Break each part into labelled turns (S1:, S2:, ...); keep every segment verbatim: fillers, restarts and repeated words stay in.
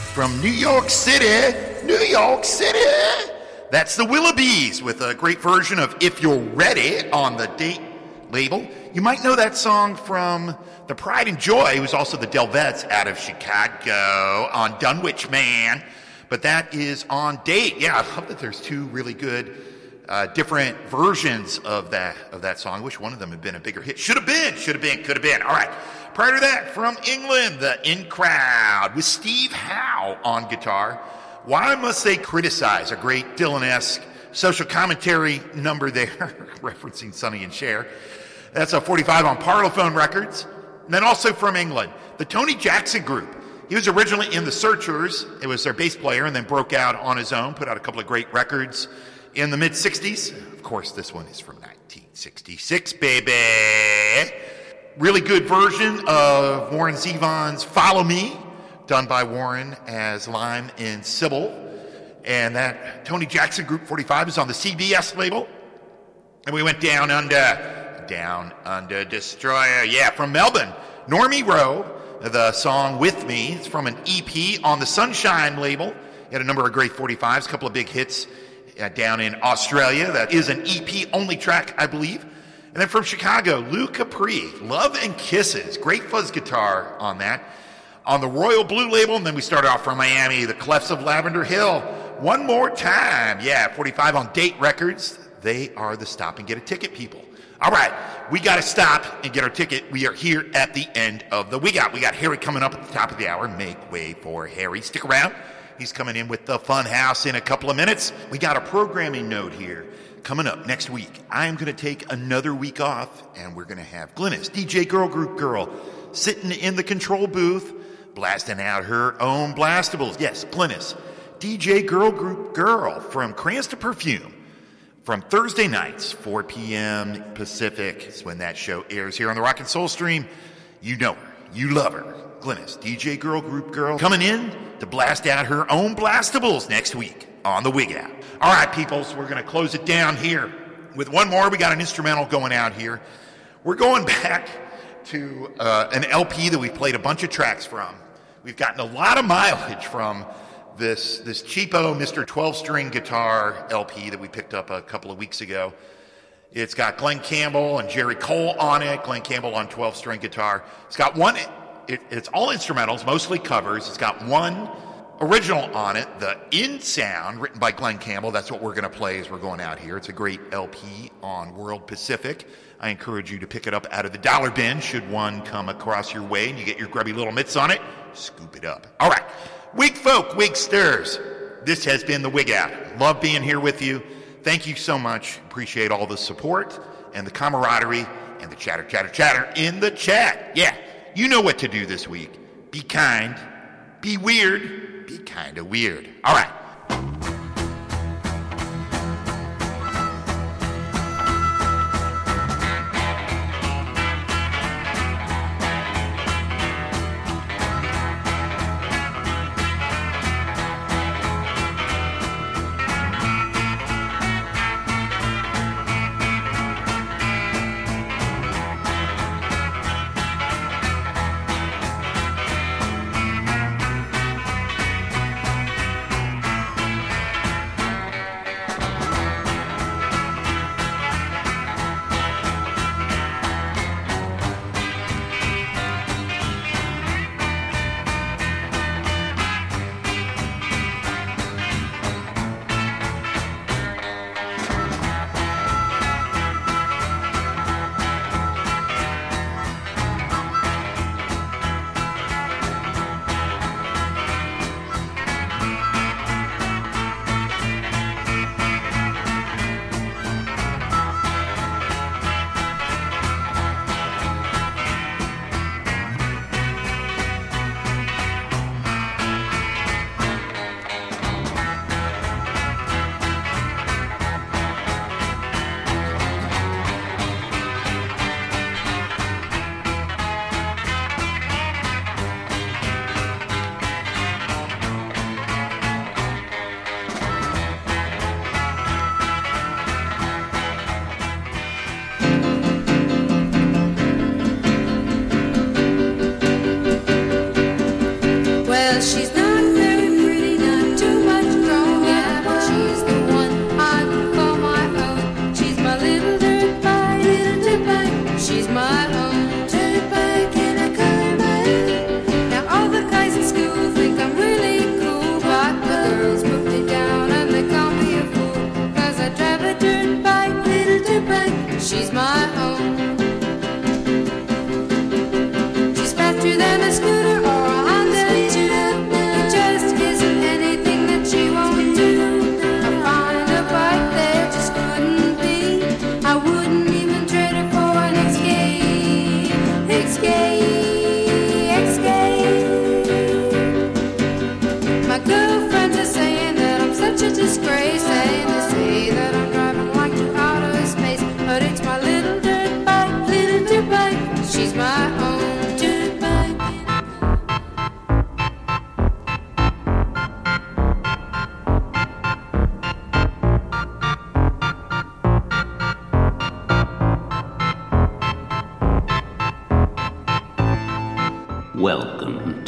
S1: From New York City, New York City. That's the Willoughbys with a great version of If You're Ready on the Date label. You might know that song from the Pride and Joy. It was also the Delvettes out of Chicago on Dunwich Man. But that is on Date. Yeah, I love that there's two really good uh, different versions of that of that song. I wish one of them had been a bigger hit. Should have been, should have been, could have been. All right. Prior to that, from England, the In Crowd with Steve Howe on guitar. Why must they criticize? A great Dylan-esque social commentary number there, referencing Sonny and Cher. That's a forty-five on Parlophone Records. And then also from England, the Tony Jackson Group. He was originally in the Searchers. It was their bass player, and then broke out on his own, put out a couple of great records in the mid-sixties. Of course, this one is from nineteen sixty-six, baby. Really good version of Warren Zevon's Follow Me, done by Warren as Lime and Sybil. And that Tony Jackson Group forty-five is on the C B S label. And we went down under, down under Destroyer. Yeah, from Melbourne, Normie Rowe, the song With Me. It's from an E P on the Sunshine label. He had a number of great forty-fives, a couple of big hits uh, down in Australia. That is an E P-only track, I believe. And then from Chicago, Lou Capri, Love and Kisses. Great fuzz guitar on that. On the Royal Blue label, and then we started off from Miami, the Clefs of Lavender Hill. One More Time. Yeah, forty-five on Date Records. They are the stop and get a ticket people. All right, we got to stop and get our ticket. We are here at the end of the We Got. We got Harry coming up at the top of the hour. Make way for Harry. Stick around. He's coming in with the Fun House in a couple of minutes. We got a programming note here. Coming up next week, I am going to take another week off, and we're going to have Glynis, D J Girl Group Girl, sitting in the control booth, blasting out her own blastables. Yes, Glynis, D J Girl Group Girl from Cranston Perfume. From Thursday nights, four p.m. Pacific, is when that show airs here on the Rock and Soul Stream. You know her. You love her. Glynis, D J Girl Group Girl, coming in to blast out her own blastables next week on the Wig Out. All right, peoples, we're going to close it down here with one more. We got an instrumental going out here. We're going back to uh, an L P that we played a bunch of tracks from. We've gotten a lot of mileage from this this cheapo Mister twelve-string guitar L P that we picked up a couple of weeks ago. It's got Glenn Campbell and Jerry Cole on it. Glenn Campbell on twelve-string guitar. It's got one, it, it's all instrumentals, mostly covers. It's got one original on it, the In Sound, written by Glenn Campbell. That's what we're going to play as we're going out here. It's a great L P on World Pacific. I encourage you to pick it up out of the dollar bin should one come across your way and you get your grubby little mitts on it. Scoop it up. All right. Wig folk, wig stirs. This has been the Wig Out. Love being here with you. Thank you so much. Appreciate all the support and the camaraderie and the chatter, chatter, chatter in the chat. Yeah, you know what to do this week. Be kind. Be weird. Be kind of weird. All right.
S2: She's not very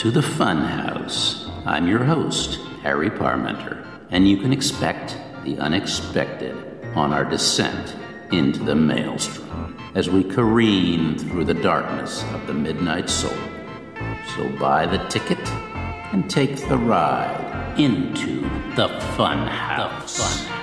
S2: to the Funhouse. I'm your host, Harry Parmenter, and you can expect the unexpected on our descent into the maelstrom as we careen through the darkness of the midnight soul. So buy the ticket and take the ride into the Funhouse. The Funhouse.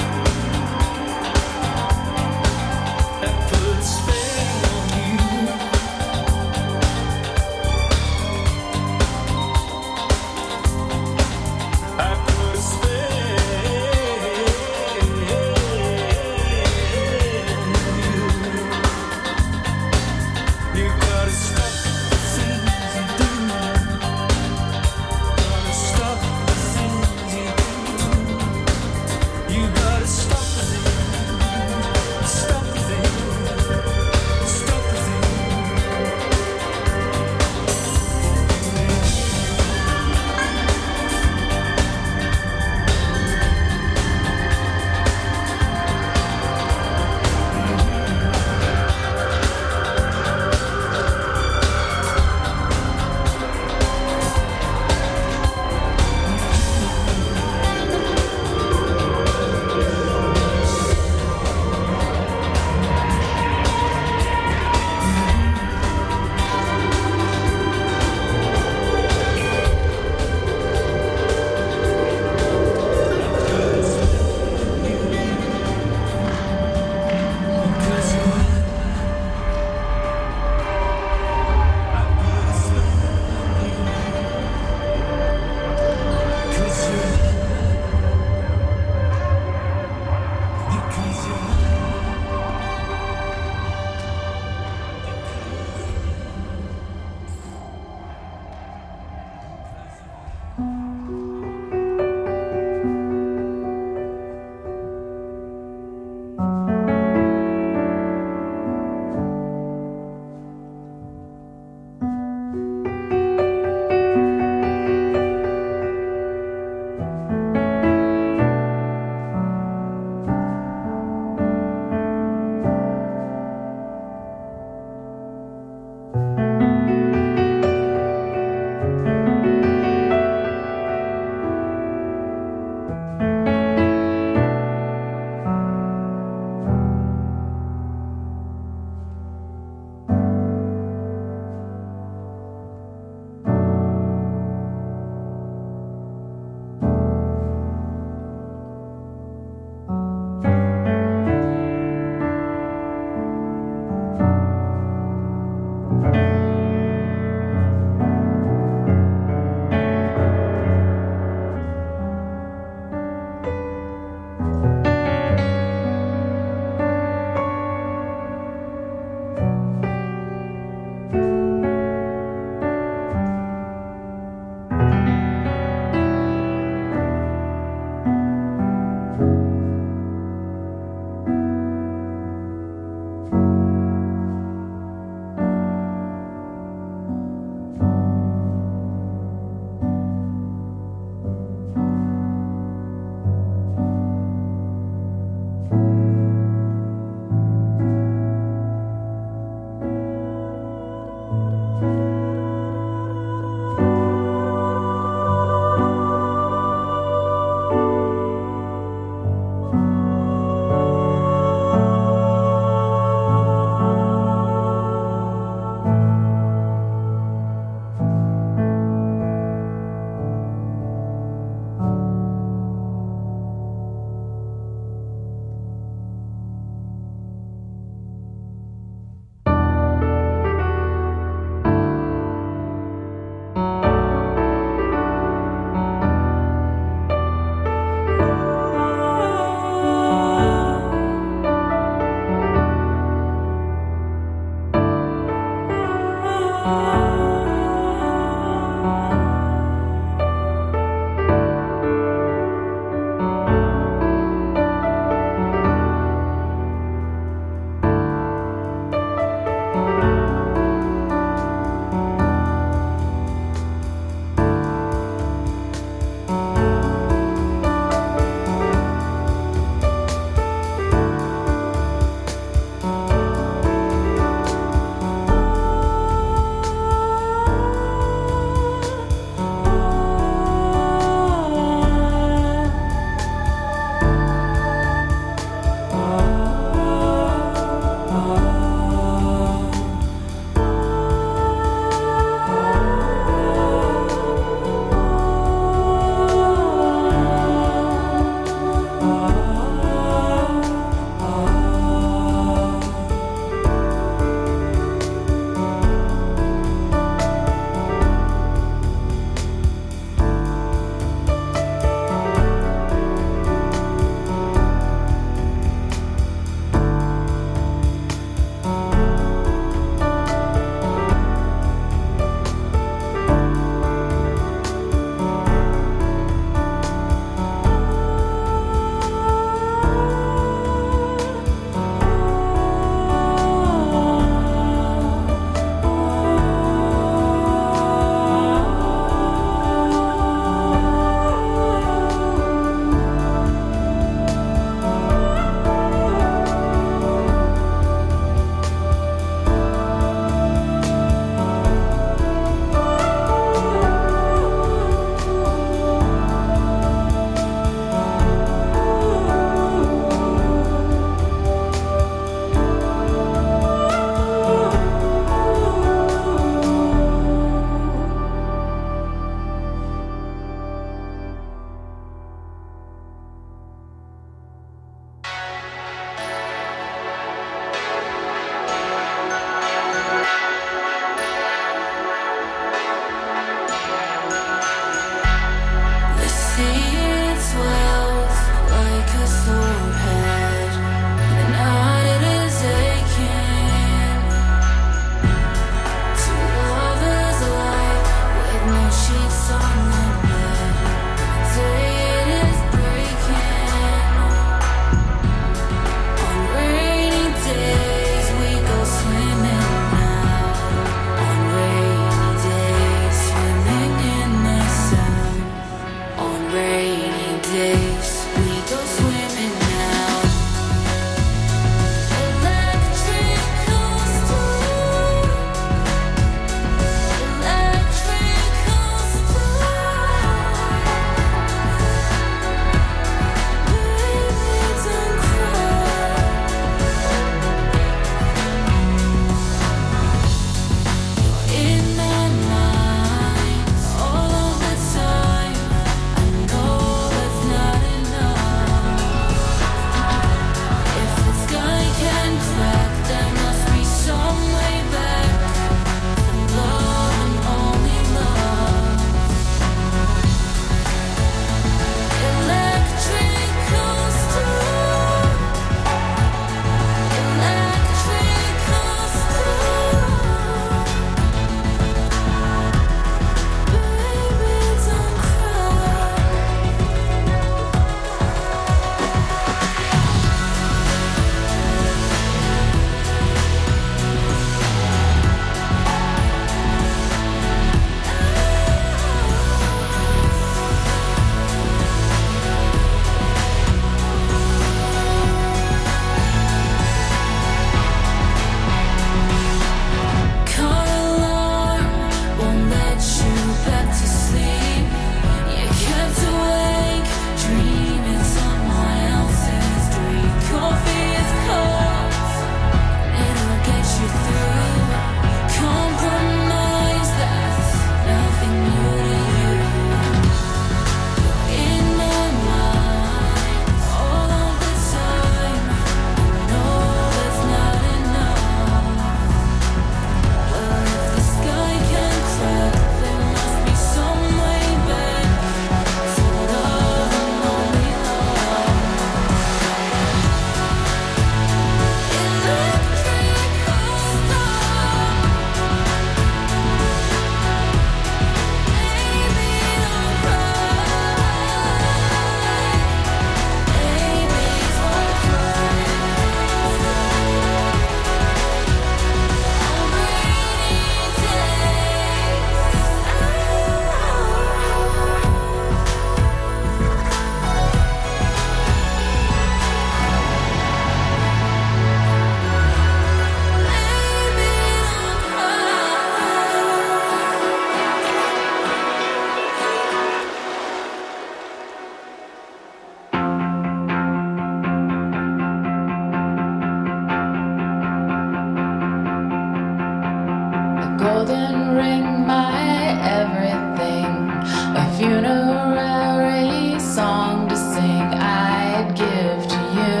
S3: golden ring, my everything, a funerary song to sing, I'd give to you,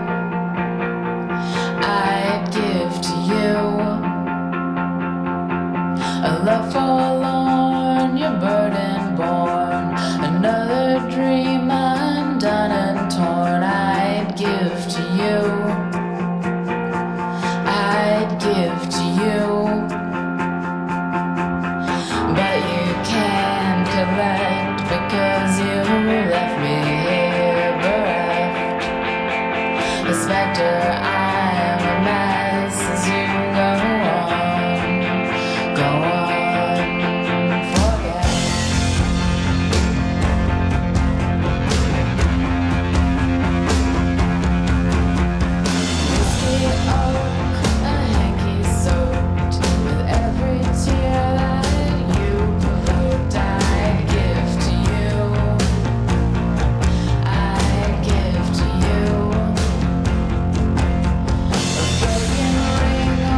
S3: I'd give to you, a love forlorn, your burden born, another dream undone and torn, I'd give to you, I'd give to you. But you can't collect because you left me here bereft. A specter, I'm a mess as you go on, go on, forget. Whiskey oak, a hanky soaked with every tear that you provoked. I'd give to you, I'd give to you, a broken ring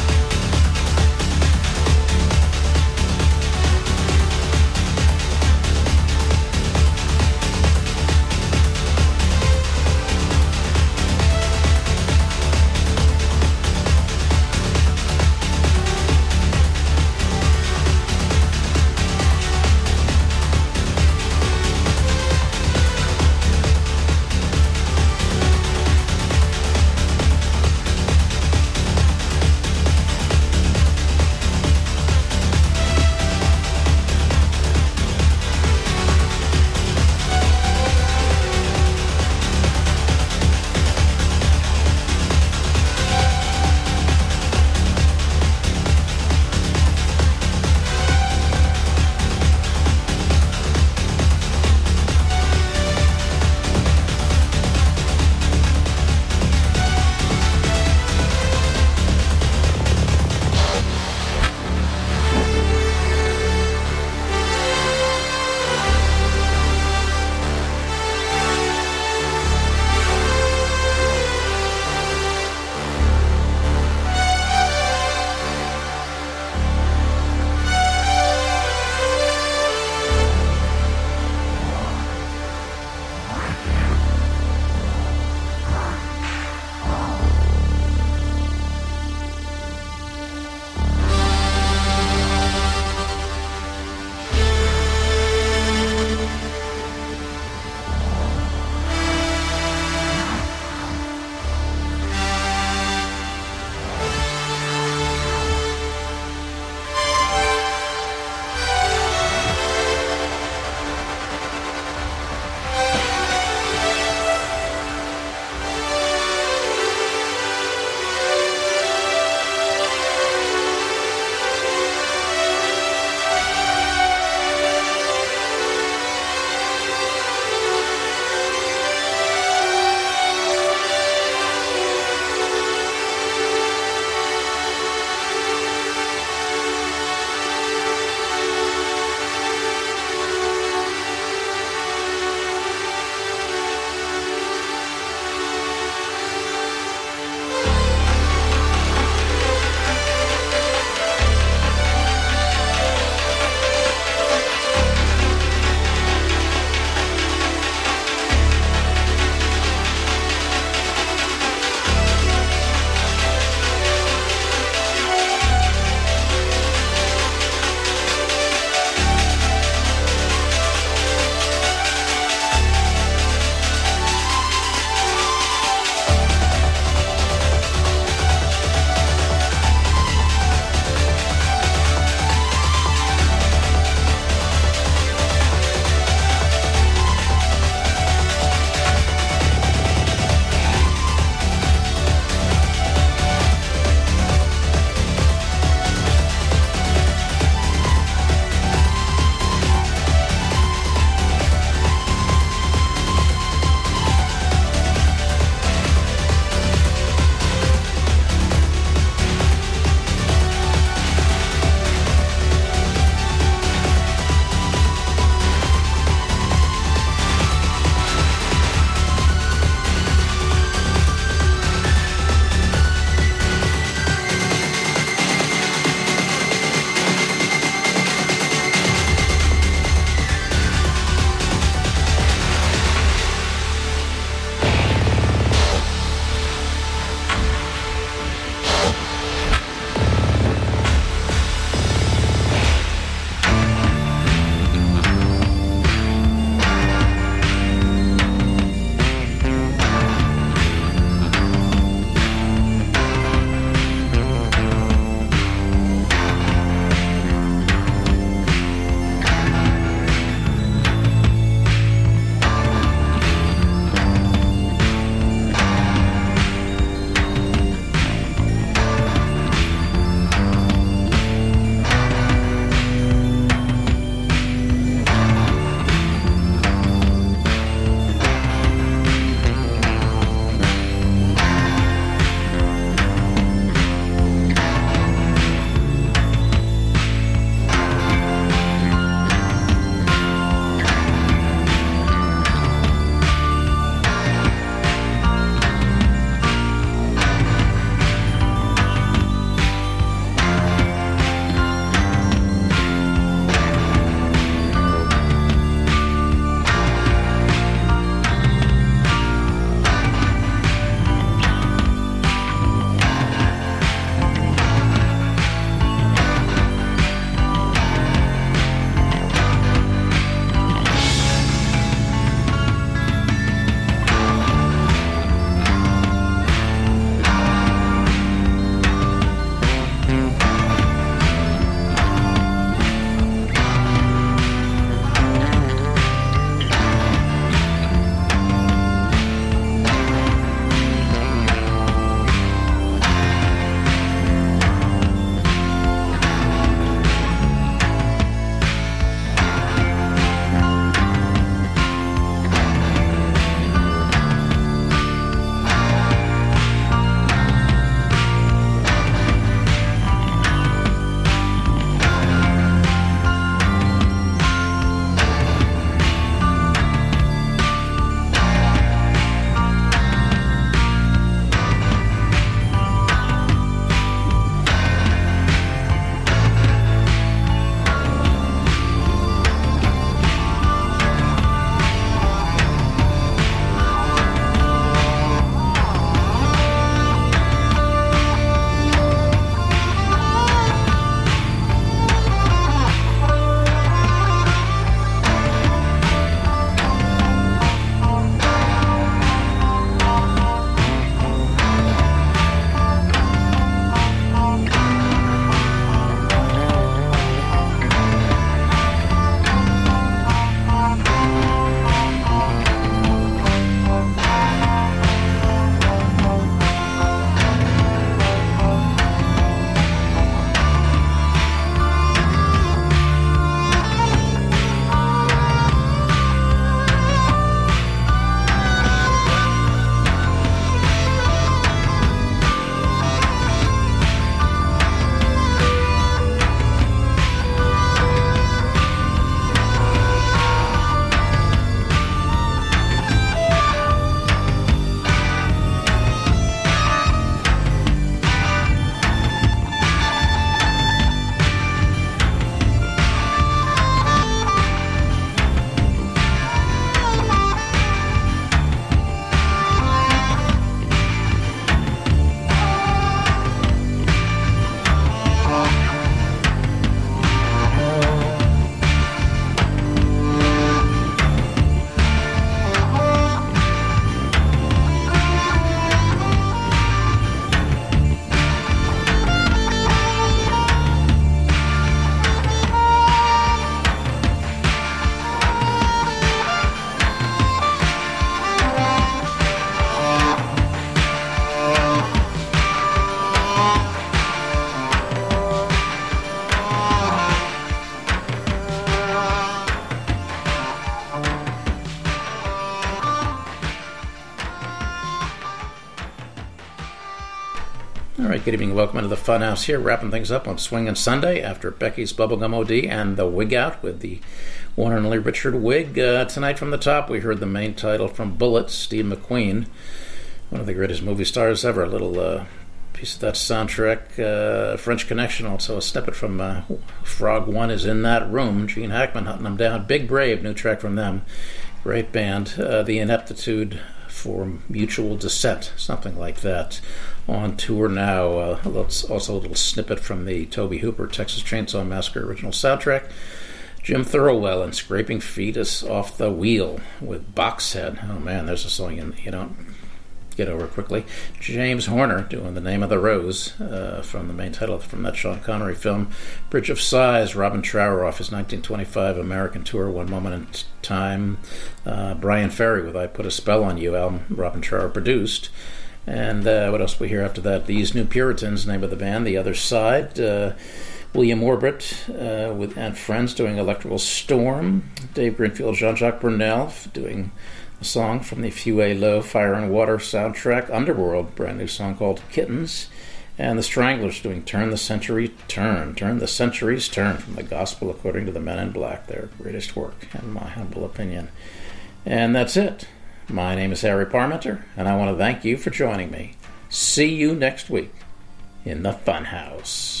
S4: All right, good evening. Welcome into the Funhouse here, wrapping things up on Swingin' Sunday after Becky's Bubblegum O D and the Wig Out with the one and only Richard Wig. Uh, tonight from the top, we heard the main title from Bullitt, Steve McQueen, one of the greatest movie stars ever. A little uh, piece of that soundtrack, uh, French Connection, also a snippet from uh, Frog One is in That Room, Gene Hackman hunting them down. Big Brave, new track from them. Great band. Uh, the Ineptitude for Mutual Descent, something like that. On tour now. Uh, also a little snippet from the Tobe Hooper Texas Chainsaw Massacre original soundtrack. Jim Thirlwell and Scraping Fetus Off the Wheel with Boxhead. Oh man, there's a song you, you don't get over quickly. James Horner doing The Name of the Rose uh, from the main title from that Sean Connery film. Bridge of Sighs, Robin Trower off his nineteen twenty-five American tour, One Moment in Time. Uh, Brian Ferry with I Put a Spell on You album, Robin Trower produced. And uh, what else we hear after that? These New Puritans, name of the band. The Other Side. Uh, William Orbit uh, with and friends doing Electrical Storm. Dave Greenfield, Jean-Jacques Brunel doing a song from the Fue Low Fire and Water soundtrack. Underworld, brand new song called Kittens. And the Stranglers doing Turn the Century Turn. Turn the Century's Turn from the Gospel According to the Men in Black. Their greatest work, in my humble opinion. And that's it. My name is Harry Parmenter, and I want to thank you for joining me. See you next week in the Funhouse.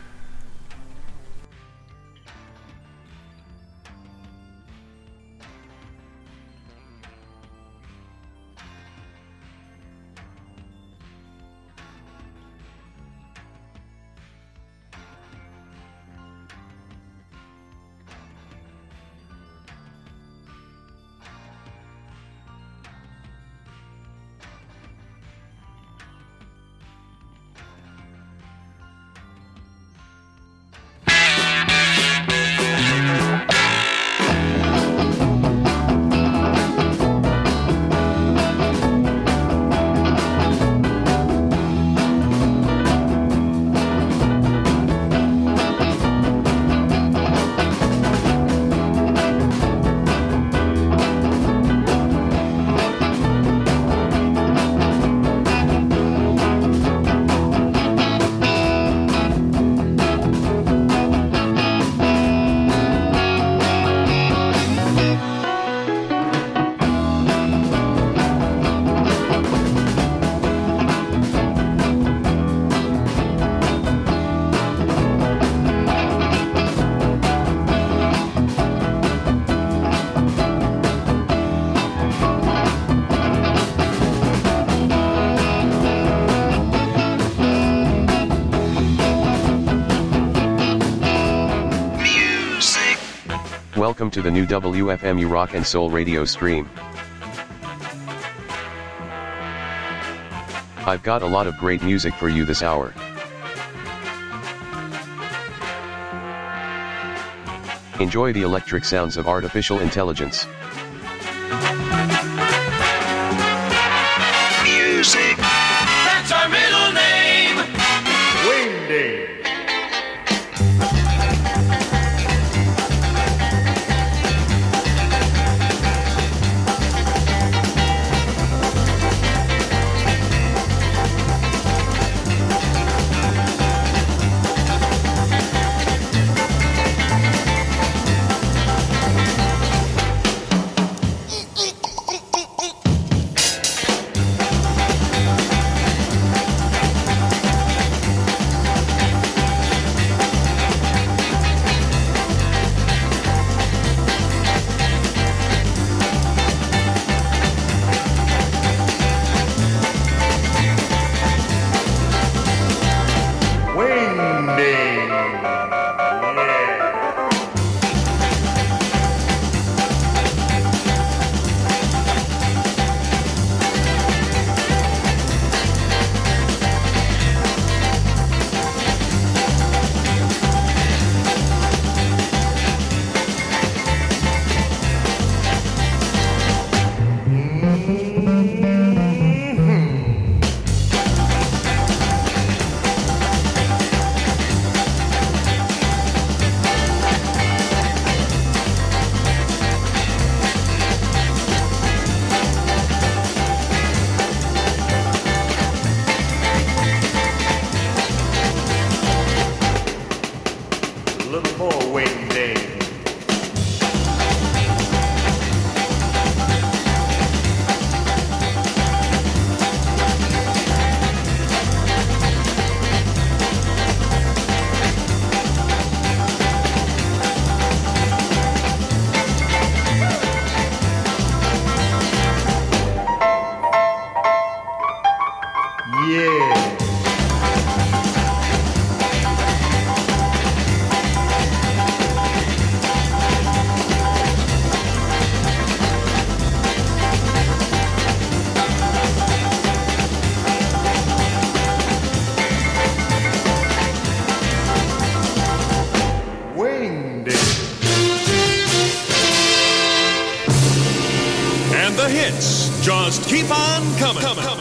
S5: Welcome to the new W F M U Rock and Soul radio stream. I've got a lot of great music for you this hour. Enjoy the electric sounds of artificial intelligence.
S6: Music. That's our middle name.
S1: Windy.
S7: hits just keep on coming. coming.